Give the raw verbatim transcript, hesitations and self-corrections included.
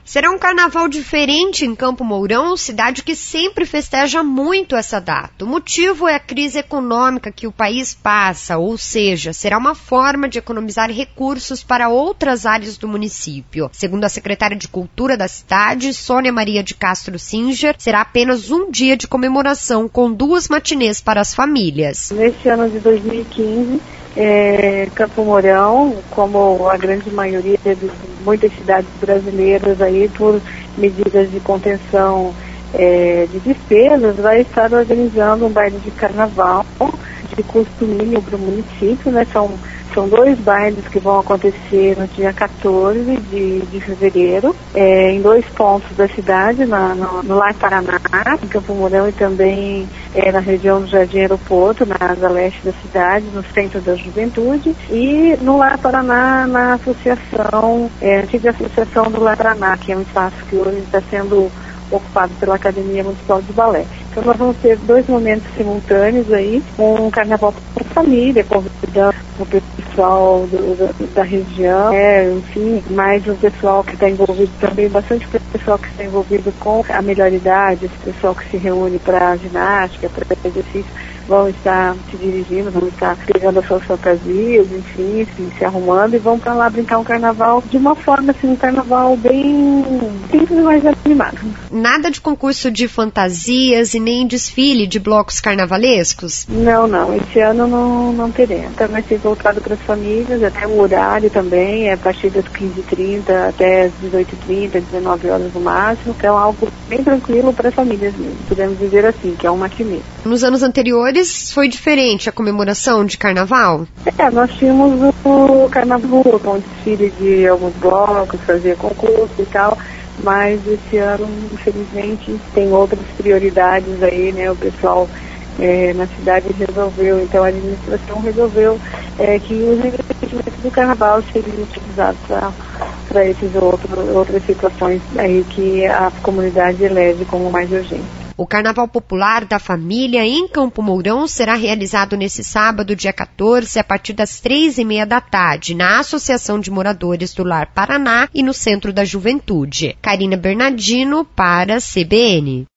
Será um carnaval diferente em Campo Mourão, cidade que sempre festeja muito essa data. O motivo é a crise econômica que o país passa, ou seja, será uma forma de economizar recursos para outras áreas do município. Segundo a secretária de Cultura da cidade, Sônia Maria de Castro Singer, será apenas um dia de comemoração com duas matinês para as famílias. Neste ano de dois mil e quinze, É, Campo Mourão, como a grande maioria de muitas cidades brasileiras aí, por medidas de contenção é, de despesas, vai estar organizando um baile de carnaval de custo mínimo para o município, né? São, são dois bailes que vão acontecer no dia quatorze de, de fevereiro, é, em dois pontos da cidade, na, no, no Lar Paraná, em Campo Mourão, e também é, na região do Jardim Aeroporto, na asa leste da cidade, no Centro da Juventude, e no Lar Paraná, na associação, é, antiga associação do Lar Paraná, que é um espaço que hoje está sendo ocupado pela Academia Municipal de Balé. Então nós vamos ter dois momentos simultâneos aí, um carnaval para a família, convidando o pessoal do, da, da região, é, enfim, mais o pessoal que está envolvido também, bastante pessoal que está envolvido com a melhor idade, esse pessoal que se reúne para ginástica, para exercício, vão estar se dirigindo, vão estar pegando as suas fantasias, enfim, se, se arrumando e vão para lá brincar um carnaval de uma forma, assim, um carnaval bem simples e mais animado. Nada de concurso de fantasias e nem desfile de blocos carnavalescos? Não, não, esse ano não, não teremos. Então vai ser voltado para as famílias, até o horário também, é a partir das quinze e trinta até as dezoito e trinta, dezenove horas no máximo, então algo bem tranquilo para as famílias mesmo, podemos dizer assim, que é um matinê. Nos anos anteriores foi diferente a comemoração de carnaval? É, nós tínhamos o carnaval com desfile de alguns blocos, fazia concurso e tal, mas esse ano, infelizmente, tem outras prioridades aí, né? O pessoal é, na cidade resolveu, então a administração resolveu é, que os investimentos do carnaval seriam utilizados para essas outras situações aí que a comunidade elege como mais urgente. O Carnaval Popular da Família em Campo Mourão será realizado nesse sábado, dia quatorze, a partir das três e meia da tarde, na Associação de Moradores do Lar Paraná e no Centro da Juventude. Karina Bernardino para a C B N.